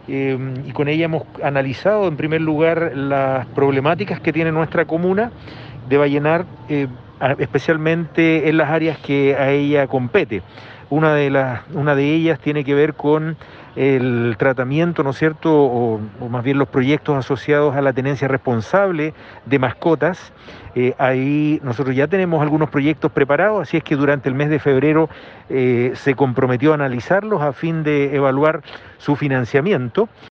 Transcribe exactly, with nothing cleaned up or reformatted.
eh, y con ella hemos analizado en primer lugar las problemáticas que tiene nuestra comuna de Vallenar, eh, especialmente en las áreas que a ella compete. Una de, las, una de ellas tiene que ver con el tratamiento, ¿no es cierto?, o, o más bien los proyectos asociados a la tenencia responsable de mascotas. Eh, ahí nosotros ya tenemos algunos proyectos preparados, así es que durante el mes de febrero eh, se comprometió a analizarlos a fin de evaluar su financiamiento.